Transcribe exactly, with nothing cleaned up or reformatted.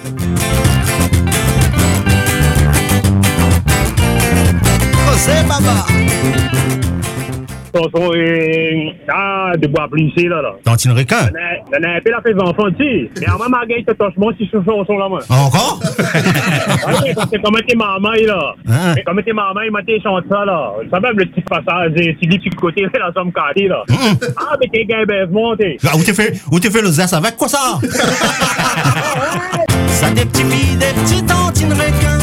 José Baba. Tonton, euh, ah, de bois plissé, là, là. Tantine requin. On a un peu la fait enfant, tu sais. Mais en maman, il te touche bon si je suis son là, moi. Encore? Oui, parce que comment t'es maman, là. Hein? Comment t'es maman, il m'a été chanté ça, là. Tu sais même le petit passage, c'est des petits côtés, là, ça me casse, là. Ah, mais t'es gars, ben, monté. Ah, où t'es fait, où t'es fait le zeste avec quoi ça? Ça des petits filles, des petits tantines requins.